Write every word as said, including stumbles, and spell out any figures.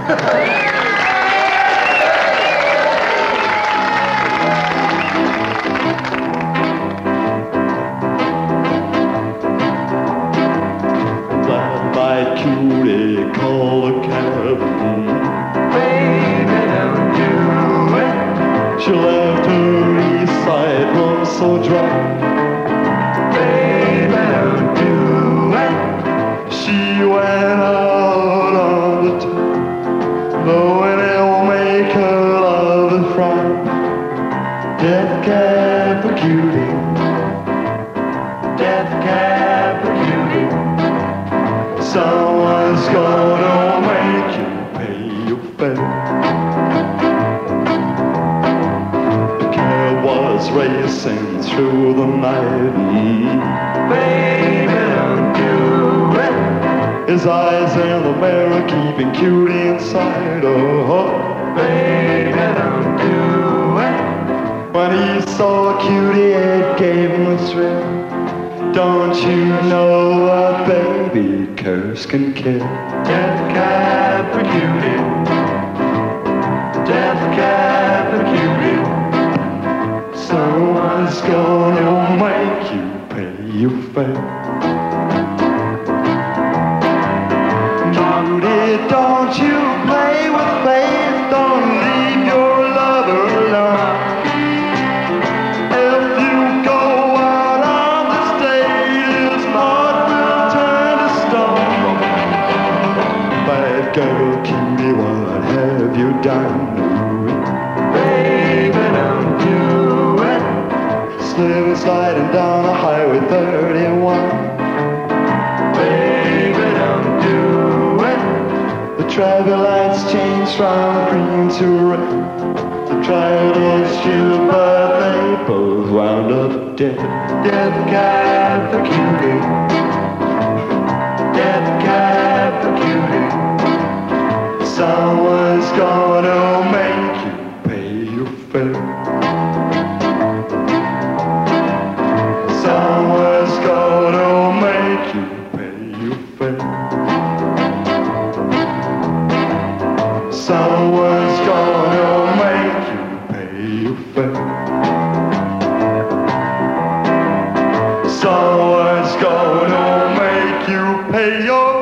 Black-eyed cutie, call a cab. Baby, don't do it. She left her east side room so dry. Baby, don't do it. She went out on the town, knowing it'll make her love and frown. Death cab for cutie, Death cab for cutie. someone's gonna make you pay your fare. The cab was racing through the night. Mm. Baby, don't do it. His eyes in the mirror keeping cutie inside. Oh, Baby, don't do it. when he saw cutie, it gave him a thrill. Don't you know a baby curse can kill? Death cab for cutie. Death cab for cutie. Someone's gonna make you pay your fare. Cutie, don't you play with fate. Don't leave your lover alone. If you go out on the stage, his heart will turn to stone. Bad girl, cutie, what have you done? Baby, don't do it. Sliding, sliding down the highway thirty-one. Baby, don't do it. The traffic lights change from green to red. The tried issue, but they both wound up dead. Death cab for cutie. Death cab for cutie. Someone's gonna make you pay your fare. Someone's gonna make you pay your fare. Someone's gonna make you pay your fare. Someone's gonna make you pay your